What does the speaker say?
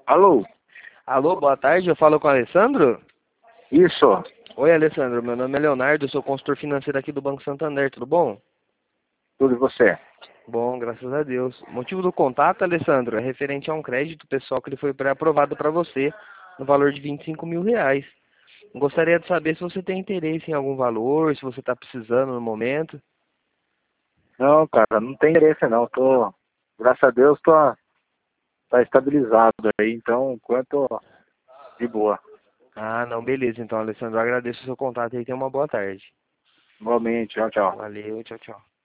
Alô? Alô, boa tarde, eu falo com o Alessandro? Isso, Oi, Alessandro, meu nome é Leonardo, eu sou consultor financeiro aqui do Banco Santander, tudo bom? tudo e você? Bom, graças a Deus. O motivo do contato, Alessandro, é referente a um crédito pessoal que ele foi pré-aprovado para você, no valor de R$ 25.000. Gostaria de saber se você tem interesse em algum valor, se você está precisando no momento. Não, cara, não tem interesse não. Graças a Deus, tá estabilizado aí, então, quanto de boa. Ah, não, beleza, então, Alessandro, eu agradeço o seu contato e tenha uma boa tarde. Igualmente, tchau, tchau. Valeu, tchau, tchau.